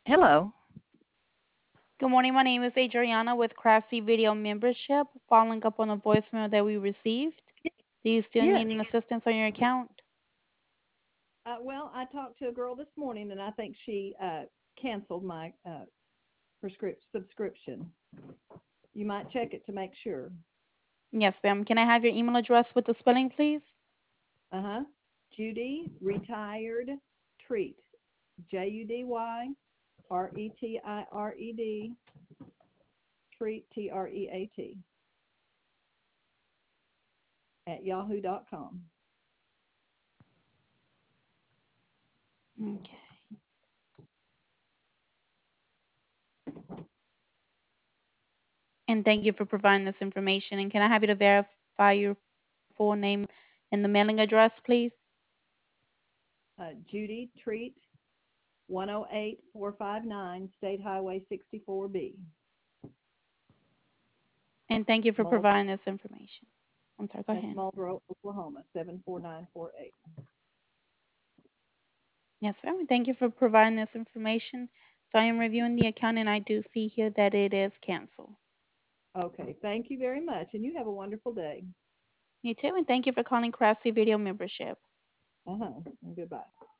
Hello. Good morning. My name is Adriana with Craftsy Video Membership, following up on a voicemail that we received. Do you still Yes. need an assistance on your account? Well, I talked to a girl this morning, and I think she canceled my subscription. You might check it to make sure. Yes, ma'am. Can I have your email address with the spelling, please? Uh-huh. Judy Retired Treat. JUDYRETIRED Treat TREAT at yahoo.com. Okay. And thank you for providing this information. And can I have you to verify your full name and the mailing address, please? Judy Treat 108459 State Highway 64B. And thank you for Mul- providing this information. I'm sorry, go That's ahead. Muldrow, Oklahoma 74948. Yes, ma'am. Thank you for providing this information. So I am reviewing the account and I do see here that it is canceled. Okay, thank you very much, and you have a wonderful day. You too, and thank you for calling Craftsy Video Membership. Uh-huh, and goodbye.